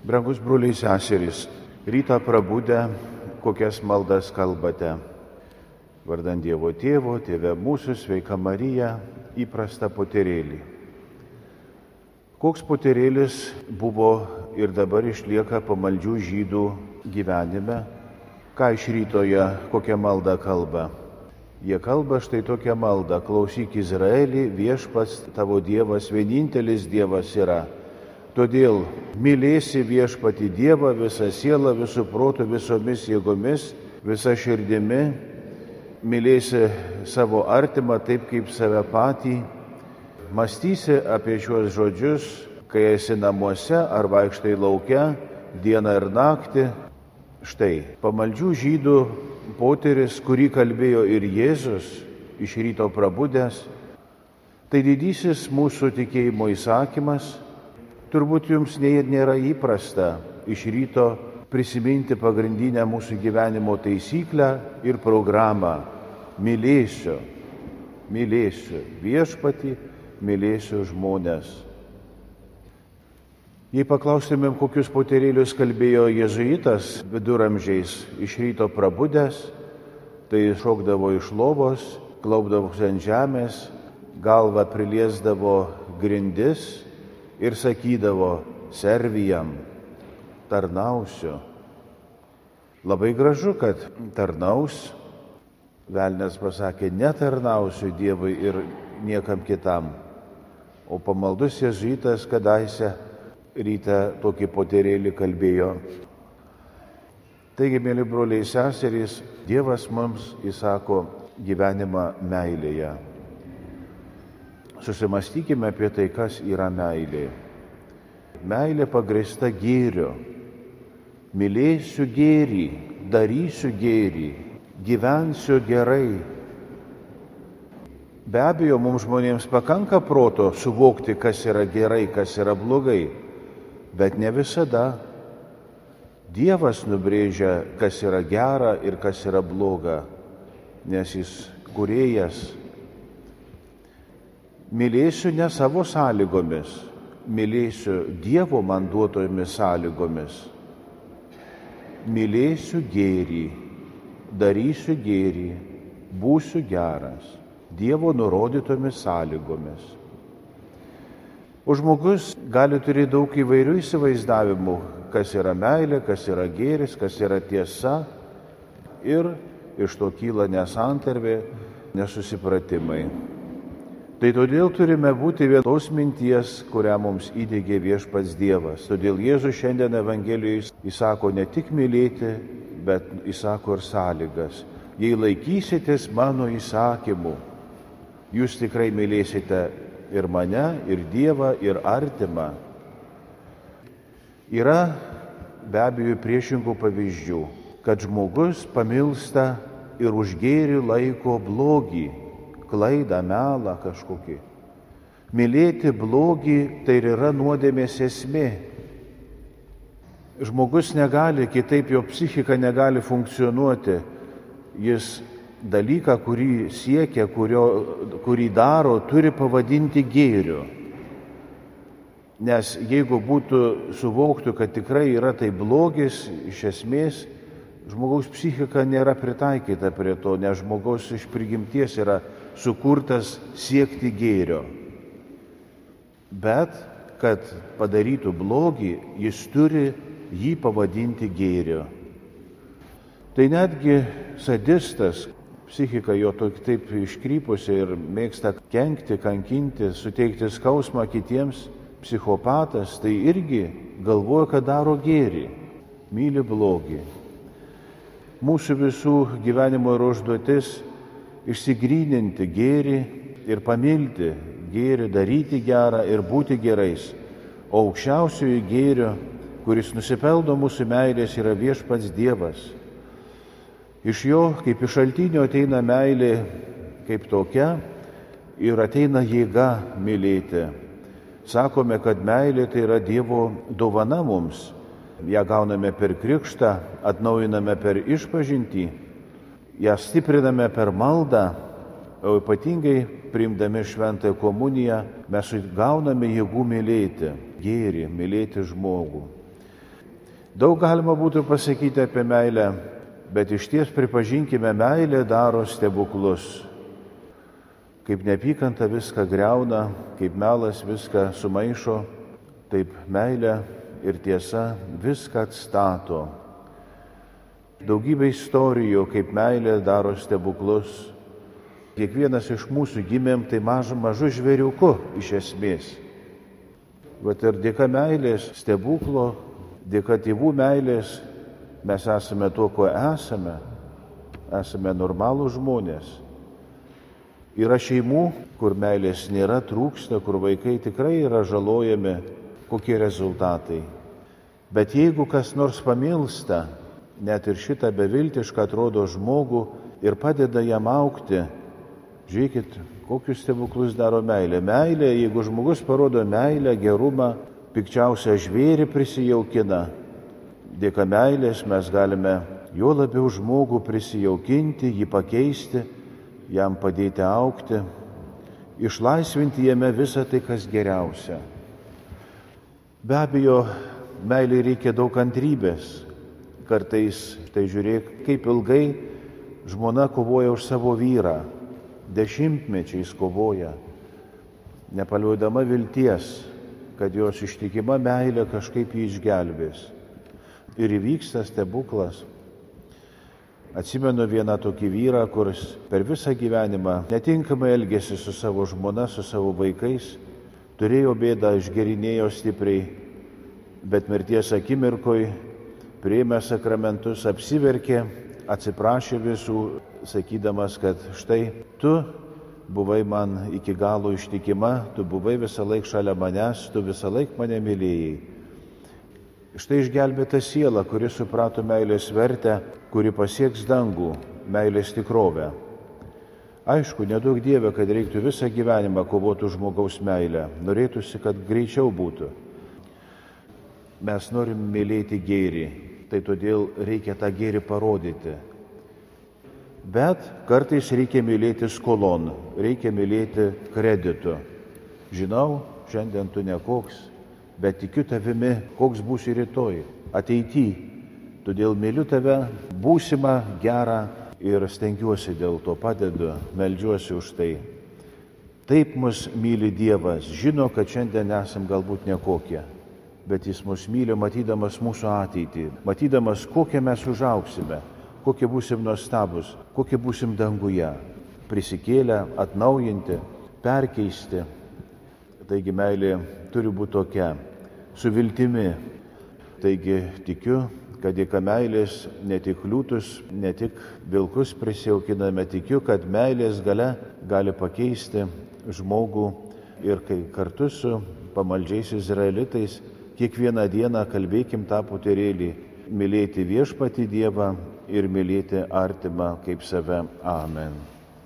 Brangus broliai seserys, rytą prabudę, kokias maldas kalbate. Vardant Dievo Tėvo, Tėve mūsų, sveika Marija, įprasta poterėlį. Koks poterėlis buvo ir dabar išlieka pamaldžių žydų gyvenime? Ką iš rytoje, kokią maldą kalba? Jie kalba štai tokią maldą: klausyk Izraelį, viešpats tavo Dievas, vienintelis Dievas yra. Todėl mylėsi viešpatį Dievą visą sielą, visų protų, visomis jėgomis, visa širdimi, mylėsi savo artimą taip kaip save patį. Mąstysi apie šiuos žodžius, kai esi namuose ar vaikštai lauke, dieną ir naktį. Štai pamaldžių žydų poteris, kurį kalbėjo ir Jėzus iš ryto prabudęs, tai didysis mūsų tikėjimo įsakymas. Turbūt jums nėra įprasta iš ryto prisiminti pagrindinę mūsų gyvenimo taisyklę ir programą: mylėsiu viešpatį, mylėsiu žmones. Jei paklaustumėm, kokius poterėlius kalbėjo jėzuitas viduramžiais iš ryto prabudęs, tai šokdavo iš lovos, klaupdavosi ant žemės, galvą priliesdavo grindis ir sakydavo: servijam, tarnausiu. Labai gražu, kad tarnaus. Velnias pasakė: netarnausiu Dievui ir niekam kitam. O pamaldus jėzuitas kadaise rytą tokį poterėlį kalbėjo. Taigi, mėly broliai seserys, Dievas mums įsako gyvenimą meilėje. Susimastykime apie tai, kas yra meilė. Meilė pagrįsta gėriu. Mylėsiu gėrį, darysiu gėrį, gyvensiu gerai. Be abejo, mums žmonėms pakanka proto suvokti, kas yra gerai, kas yra blogai, bet ne visada. Dievas nubrėžia, kas yra gera ir kas yra bloga, nes jis kūrėjas. Mylėsiu ne savo sąlygomis, mylėsiu Dievo man duotomis sąlygomis. Mylėsiu gėrį, darysiu gėrį, būsiu geras, Dievo nurodytomis sąlygomis. O žmogus gali turėti daug įvairių įsivaizdavimų, kas yra meilė, kas yra gėris, kas yra tiesa, ir iš to kyla nesantarvė, nesusipratimai. Tai todėl turime būti vienos minties, kurią mums įdiegė viešpats Dievas. Todėl Jėzus šiandien Evangelijoje įsako ne tik mylėti, bet įsako ir sąlygas. Jei laikysitės mano įsakymų, jūs tikrai mylėsite ir mane, ir Dievą, ir artimą. Yra be abejo priešingų pavyzdžių, kad žmogus pamilsta ir už gėrį laiko blogį, klaidą, melą kažkokį. Mylėti blogį tai ir yra nuodėmės esmė. Žmogus negali, kitaip jo psichika negali funkcionuoti. Jis dalyką, kurį siekia, kurį daro, turi pavadinti gėriu. Nes jeigu suvoktų, kad tikrai yra tai blogis, iš esmės, žmogaus psichika nėra pritaikyta prie to, nes žmogaus iš prigimties yra sukurtas siekti gėrio. Bet, kad padarytų blogį, jis turi jį pavadinti gėriu. Tai netgi sadistas, psichika jo taip iškrypusi ir mėgsta kenkti, kankinti, suteikti skausmą kitiems, psichopatas, tai irgi galvoja, kad daro gėrį, myli blogį. Mūsų visų gyvenimo yra užduotis išsigryninti gėrį ir pamilti gėrį, daryti gerą ir būti gerais. O aukščiausiojo gėrio, kuris nusipelno mūsų meilės, yra viešpats Dievas. Iš jo, kaip iš šaltinio, ateina meilė kaip tokia ir ateina jėga mylėti. Sakome, kad meilė tai yra Dievo dovana mums. Ja gauname per krikštą, atnaujiname per išpažintį, ją stipriname per maldą, o ypatingai priimdami šventąją komuniją mes gauname jėgų mylėti gėrį, mylėti žmogų. Daug galima būtų pasakyti apie meilę, bet išties pripažinkime, meilė daro stebuklus. Kaip neapykanta viską griauna, kaip melas viską sumaišo, taip meilė ir tiesa viską atstato. Daugybė istorijų, kaip meilė daro stebuklus. Kiekvienas iš mūsų gimėm tai mažu žvėriuku iš esmės. Vat ir dėka meilės stebuklo, dėka tėvų meilės mes esame tuo, kuo esame. Esame normalūs žmonės. Yra šeimų, kur meilės nėra, trūksta, kur vaikai tikrai yra žalojami, kokie rezultatai. Bet jeigu kas nors pamilsta, net ir šitą beviltišką atrodo žmogų ir padeda jam augti, žiūrėkit, kokius stebuklus daro meilė. Meilė, jeigu žmogus parodo meilę, gerumą, pikčiausią žvėrį prisijaukina. Dėka meilės mes galime juo labiau žmogų prisijaukinti, jį pakeisti, jam padėti augti, išlaisvinti jame visą tai, kas geriausia. Be abejo, meilei reikia daug kantrybės. Kartais, tai žiūrėk, kaip ilgai žmona kovoja už savo vyrą, dešimtmečiais kovoja, nepaliaudama vilties, kad jos ištikima meilė kažkaip jį išgelbės. Ir įvyksta stebuklas. Atsimenu vieną tokį vyrą, kuris per visą gyvenimą netinkamai elgėsi su savo žmona, su savo vaikais, turėjo bėdą, išgerinėjo stipriai, bet mirties akimirkoj priėmė sakramentus, apsiverkė, atsiprašė visų, sakydamas, kad štai tu buvai man iki galo ištikima, tu buvai visą laiką šalia manęs, tu visą laiką mane mylėjai. Štai išgelbėta siela, kuri suprato meilės vertę, kuri pasieks dangų, meilės tikrovę. Aišku, nedaug Dieve, kad reiktų visą gyvenimą kovoti už žmogaus meilę. Norėtųsi, kad greičiau būtų. Mes norim mylėti gėrį, tai todėl reikia tą gėrį parodyti. Bet kartais reikia mylėti skolon, reikia mylėti kreditu. Žinau, šiandien tu nekoks, bet tikiu tavimi, koks būsi rytoj, ateity. Todėl myliu tave, būsimą gerą ir stengiuosi dėl to, padedu, meldžiuosi už tai. Taip mus myli Dievas, žino, kad šiandien esam galbūt nekokie, bet Jis mus myli matydamas mūsų ateitį, matydamas, kokie mes užaugsime, kokie būsim nuostabus, kokie būsim danguje, prisikėlę, atnaujinti, perkeisti. Taigi meilė turi būti tokia, su viltimi. Taigi tikiu, kad dėka meilės ne tik liūtus, ne tik vilkus prisijaukiname, tikiu, kad meilės galia gali pakeisti žmogų ir kai kartu su pamaldžiais izraelitais kiekvieną dieną kalbėkim tą poterėlį, mylėti viešpatį Dievą ir mylėti artimą kaip save. Amen.